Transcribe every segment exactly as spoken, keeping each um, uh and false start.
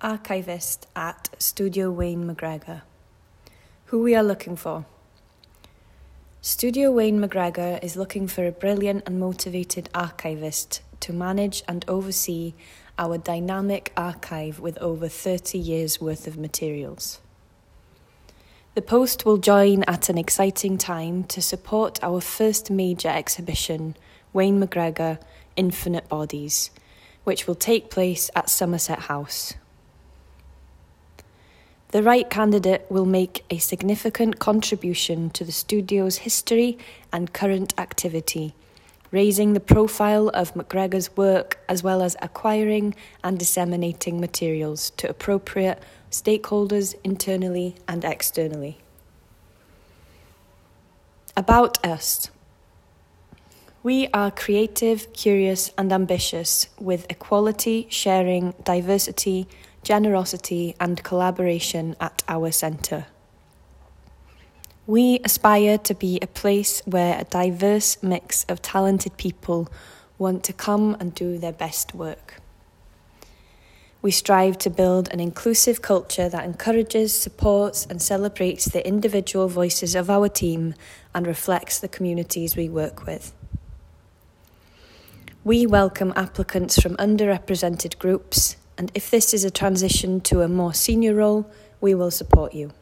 archivist at Studio Wayne McGregor. Who we are looking for. Studio Wayne McGregor is looking for a brilliant and motivated archivist to manage and oversee our dynamic archive with over thirty years worth of materials. The post will join at an exciting time to support our first major exhibition, Wayne McGregor Infinite Bodies, which will take place at Somerset House. The right candidate will make a significant contribution to the studio's history and current activity, raising the profile of McGregor's work as well as acquiring and disseminating materials to appropriate stakeholders internally and externally. About us. We are creative, curious and ambitious with equality, sharing, diversity, generosity and collaboration at our centre. We aspire to be a place where a diverse mix of talented people want to come and do their best work. We strive to build an inclusive culture that encourages, supports and celebrates the individual voices of our team and reflects the communities we work with. We welcome applicants from underrepresented groups, and if this is a transition to a more senior role, we will support you.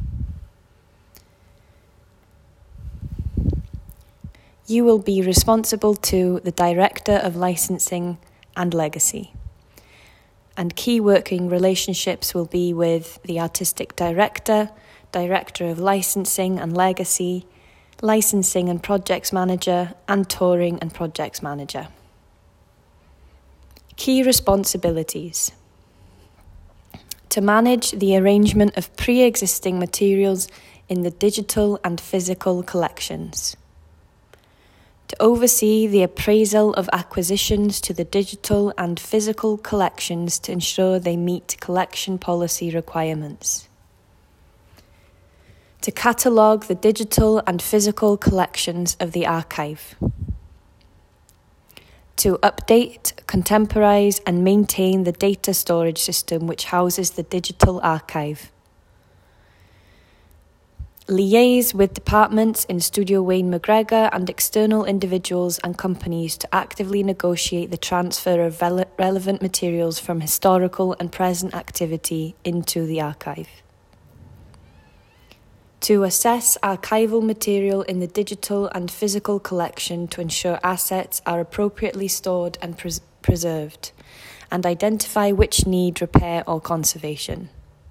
You will be responsible to the Director of Licensing and Legacy, and key working relationships will be with the Artistic Director, Director of Licensing and Legacy, Licensing and Projects Manager, and Touring and Projects Manager. Key responsibilities. To manage the arrangement of pre-existing materials in the digital and physical collections. To oversee the appraisal of acquisitions to the digital and physical collections to ensure they meet collection policy requirements. To catalogue the digital and physical collections of the archive. To update, contemporise and maintain the data storage system which houses the digital archive. Liaise with departments in Studio Wayne McGregor and external individuals and companies to actively negotiate the transfer of rele- relevant materials from historical and present activity into the archive. To assess archival material in the digital and physical collection to ensure assets are appropriately stored and pres- preserved, and identify which need repair or conservation.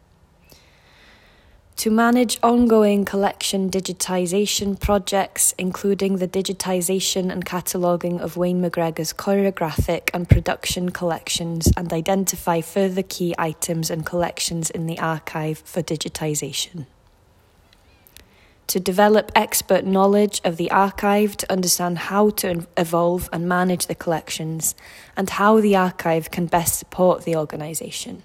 To manage ongoing collection digitisation projects, including the digitisation and cataloguing of Wayne McGregor's choreographic and production collections, and identify further key items and collections in the archive for digitisation. To develop expert knowledge of the archive to understand how to evolve and manage the collections and how the archive can best support the organisation.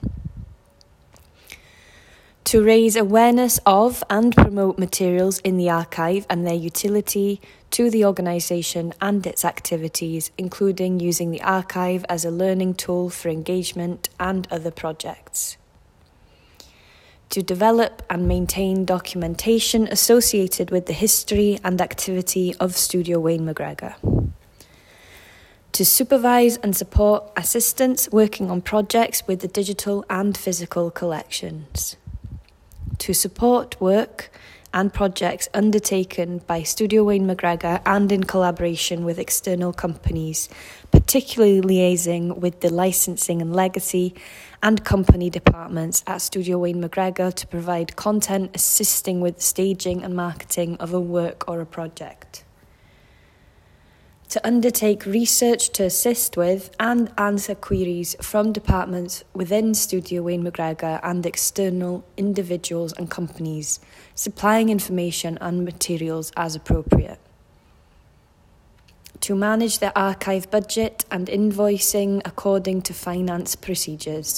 To raise awareness of and promote materials in the archive and their utility to the organisation and its activities, including using the archive as a learning tool for engagement and other projects. To develop and maintain documentation associated with the history and activity of Studio Wayne McGregor. To supervise and support assistants working on projects with the digital and physical collections. To support work and projects undertaken by Studio Wayne McGregor and in collaboration with external companies, particularly liaising with the licensing and legacy and company departments at Studio Wayne McGregor to provide content assisting with staging and marketing of a work or a project. To undertake research to assist with and answer queries from departments within Studio Wayne McGregor and external individuals and companies, supplying information and materials as appropriate. To manage the archive budget and invoicing according to finance procedures.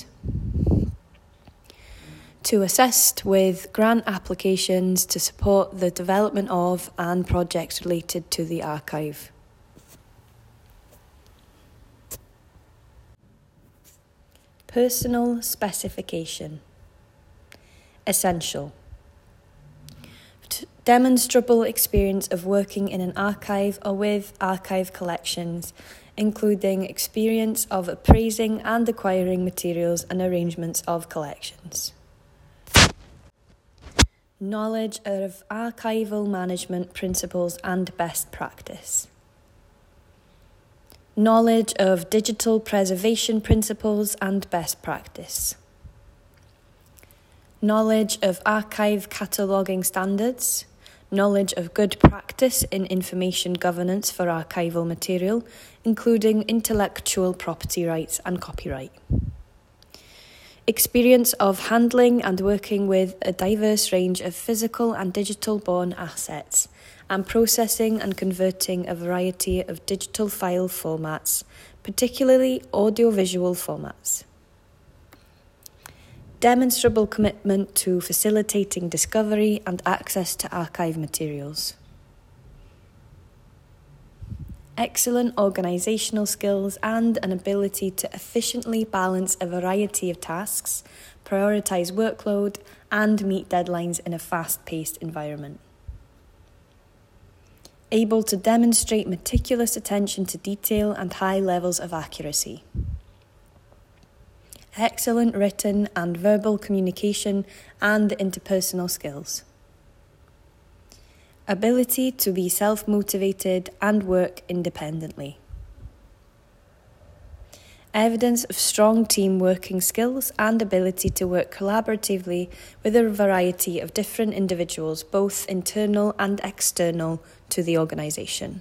To assist with grant applications to support the development of and projects related to the archive. Personal specification. Essential. T- demonstrable experience of working in an archive or with archive collections, including experience of appraising and acquiring materials and arrangements of collections. Knowledge of archival management principles and best practice. Knowledge of digital preservation principles and best practice. Knowledge of archive cataloguing standards. Knowledge of good practice in information governance for archival material, including intellectual property rights and copyright. Experience of handling and working with a diverse range of physical and digital-born assets, and processing and converting a variety of digital file formats, particularly audiovisual formats. Demonstrable commitment to facilitating discovery and access to archive materials. Excellent organisational skills and an ability to efficiently balance a variety of tasks, prioritise workload, and meet deadlines in a fast-paced environment. Able to demonstrate meticulous attention to detail and high levels of accuracy. Excellent written and verbal communication and interpersonal skills. Ability to be self-motivated and work independently. Evidence of strong team working skills and ability to work collaboratively with a variety of different individuals, both internal and external to the organisation.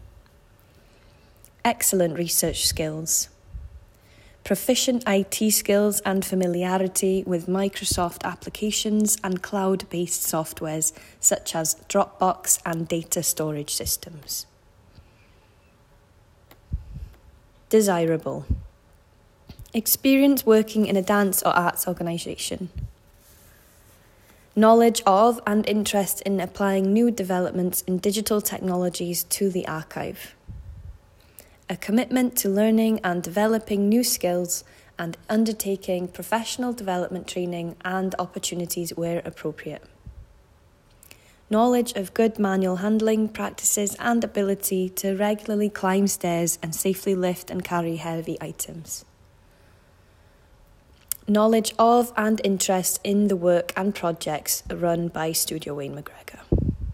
Excellent research skills. Proficient I T skills and familiarity with Microsoft applications and cloud-based softwares such as Dropbox and data storage systems. Desirable. Experience working in a dance or arts organisation. Knowledge of and interest in applying new developments in digital technologies to the archive. A commitment to learning and developing new skills and undertaking professional development training and opportunities where appropriate. Knowledge of good manual handling practices and ability to regularly climb stairs and safely lift and carry heavy items. Knowledge of and interest in the work and projects run by Studio Wayne McGregor.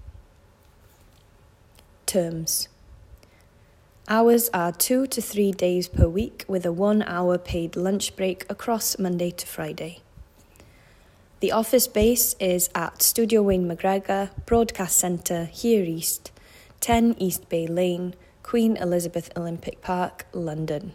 Terms. Hours are two to three days per week with a one-hour paid lunch break across Monday to Friday. The office base is at Studio Wayne McGregor, Broadcast Centre, Here East, ten East Bay Lane, Queen Elizabeth Olympic Park, London.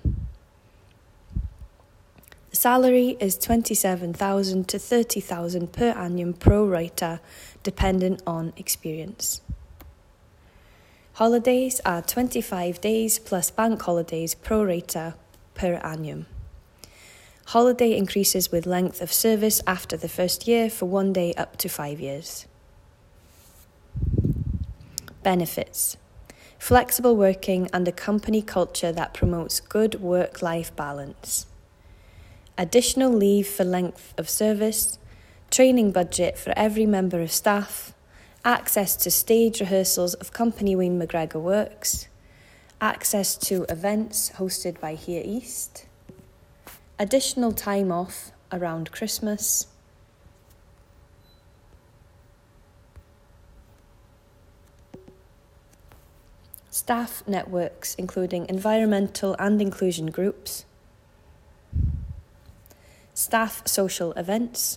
The salary is twenty-seven thousand to thirty thousand per annum pro rata, dependent on experience. Holidays are twenty-five days plus bank holidays pro rata per annum. Holiday increases with length of service after the first year for one day up to five years. Benefits. Flexible working and a company culture that promotes good work-life balance. Additional leave for length of service. Training budget for every member of staff. Access to stage rehearsals of Company Wayne McGregor works, access to events hosted by Here East, additional time off around Christmas, staff networks including environmental and inclusion groups, staff social events.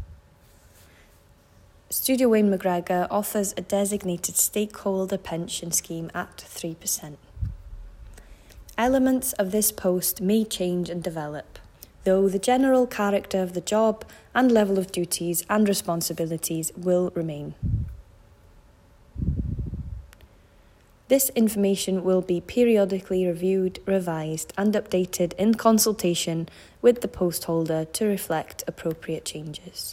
Studio Wayne McGregor offers a designated stakeholder pension scheme at three percent. Elements of this post may change and develop, though the general character of the job and level of duties and responsibilities will remain. This information will be periodically reviewed, revised, and updated in consultation with the post holder to reflect appropriate changes.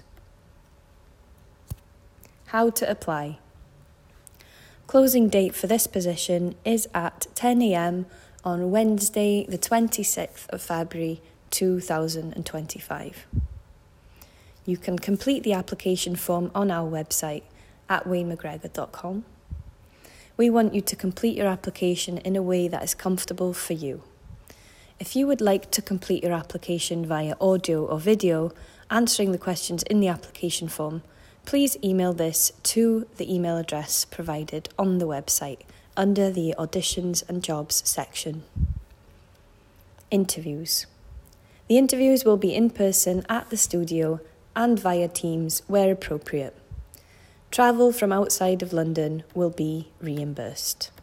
How to apply. Closing date for this position is at ten a m on Wednesday, the twenty-sixth of February, two thousand twenty-five. You can complete the application form on our website at wayne mcgregor dot com. We want you to complete your application in a way that is comfortable for you. If you would like to complete your application via audio or video, answering the questions in the application form, please email this to the email address provided on the website under the Auditions and Jobs section. Interviews. The interviews will be in person at the studio and via Teams where appropriate. Travel from outside of London will be reimbursed.